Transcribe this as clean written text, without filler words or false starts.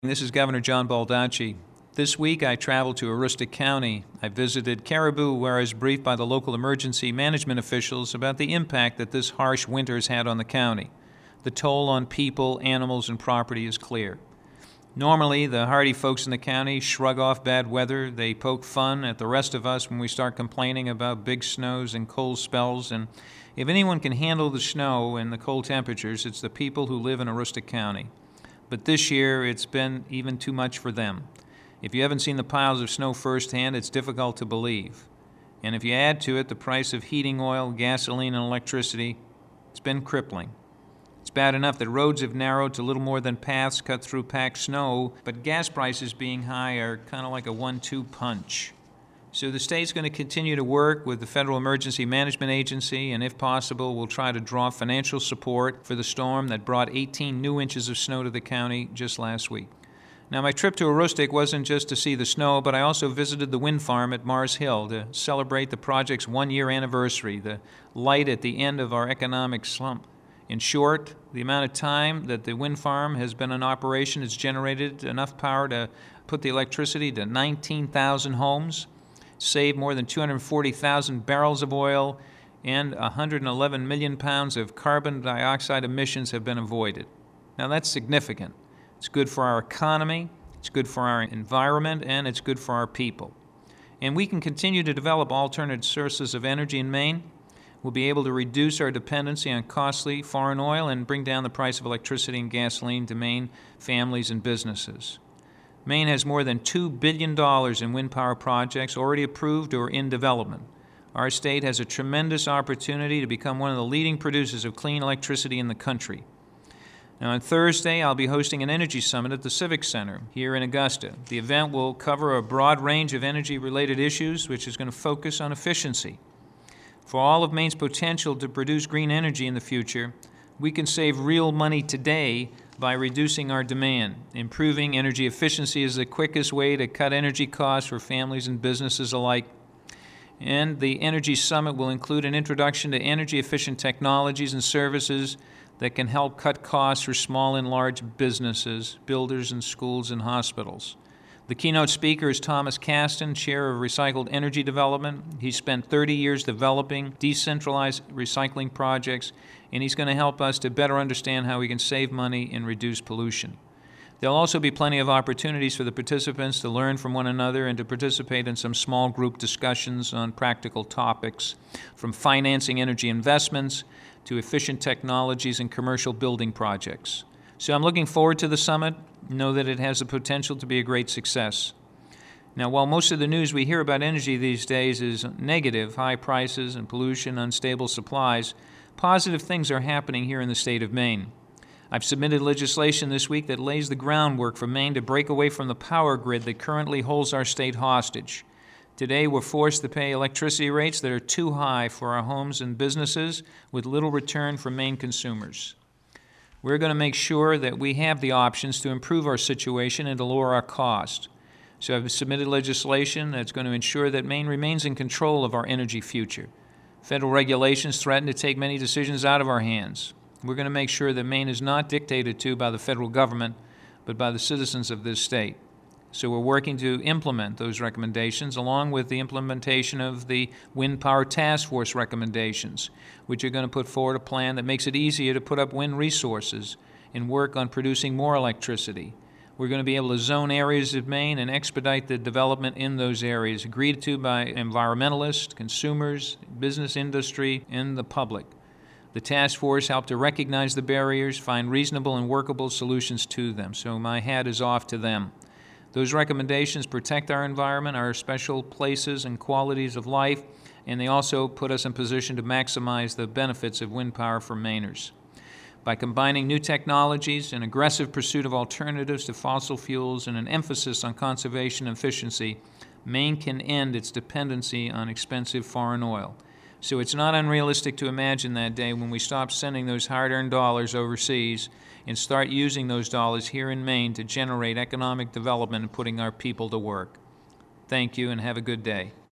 This is Governor John Baldacci. This week I traveled to Aroostook County. I visited Caribou, where I was briefed by the local emergency management officials about the impact that this harsh winter has had on the county. The toll on people, animals, and property is clear. Normally, the hardy folks in the county shrug off bad weather. They poke fun at the rest of us when we start complaining about big snows and cold spells. And if anyone can handle the snow and the cold temperatures, it's the people who live in Aroostook County. But this year, it's been even too much for them. If you haven't seen the piles of snow firsthand, it's difficult to believe. And if you add to it the price of heating oil, gasoline, and electricity, it's been crippling. It's bad enough that roads have narrowed to little more than paths cut through packed snow, but gas prices being high are kind of like a 1-2 punch. So the state's going to continue to work with the Federal Emergency Management Agency, and if possible, we'll try to draw financial support for the storm that brought 18 new inches of snow to the county just last week. Now, my trip to Aroostook wasn't just to see the snow, but I also visited the wind farm at Mars Hill to celebrate the project's one-year anniversary, the light at the end of our economic slump. In short, the amount of time that the wind farm has been in operation has generated enough power to put the electricity to 19,000 homes, saved more than 240,000 barrels of oil, and 111 million pounds of carbon dioxide emissions have been avoided. Now that's significant. It's good for our economy, it's good for our environment, and it's good for our people. And we can continue to develop alternate sources of energy in Maine. We'll be able to reduce our dependency on costly foreign oil and bring down the price of electricity and gasoline to Maine families and businesses. Maine has more than $2 billion in wind power projects already approved or in development. Our state has a tremendous opportunity to become one of the leading producers of clean electricity in the country. Now, on Thursday, I'll be hosting an energy summit at the Civic Center here in Augusta. The event will cover a broad range of energy-related issues, which is going to focus on efficiency. For all of Maine's potential to produce green energy in the future, we can save real money today by reducing our demand. Improving energy efficiency is the quickest way to cut energy costs for families and businesses alike. And the Energy Summit will include an introduction to energy-efficient technologies and services that can help cut costs for small and large businesses, builders, and schools and hospitals. The keynote speaker is Thomas Caston, Chair of Recycled Energy Development. He spent 30 years developing decentralized recycling projects, and he's going to help us to better understand how we can save money and reduce pollution. There'll also be plenty of opportunities for the participants to learn from one another and to participate in some small group discussions on practical topics, from financing energy investments to efficient technologies and commercial building projects. So I'm looking forward to the summit. Know that it has the potential to be a great success. Now, while most of the news we hear about energy these days is negative, high prices and pollution, unstable supplies, positive things are happening here in the state of Maine. I've submitted legislation this week that lays the groundwork for Maine to break away from the power grid that currently holds our state hostage. Today, we're forced to pay electricity rates that are too high for our homes and businesses with little return for Maine consumers. We're going to make sure that we have the options to improve our situation and to lower our cost. So I've submitted legislation that's going to ensure that Maine remains in control of our energy future. Federal regulations threaten to take many decisions out of our hands. We're going to make sure that Maine is not dictated to by the federal government, but by the citizens of this state. So we're working to implement those recommendations along with the implementation of the Wind Power Task Force recommendations, which are going to put forward a plan that makes it easier to put up wind resources and work on producing more electricity. We're going to be able to zone areas of Maine and expedite the development in those areas, agreed to by environmentalists, consumers, business industry, and the public. The task force helped to recognize the barriers, find reasonable and workable solutions to them, so my hat is off to them. Those recommendations protect our environment, our special places and qualities of life, and they also put us in position to maximize the benefits of wind power for Mainers. By combining new technologies, an aggressive pursuit of alternatives to fossil fuels, and an emphasis on conservation and efficiency, Maine can end its dependency on expensive foreign oil. So it's not unrealistic to imagine that day when we stop sending those hard-earned dollars overseas and start using those dollars here in Maine to generate economic development and putting our people to work. Thank you and have a good day.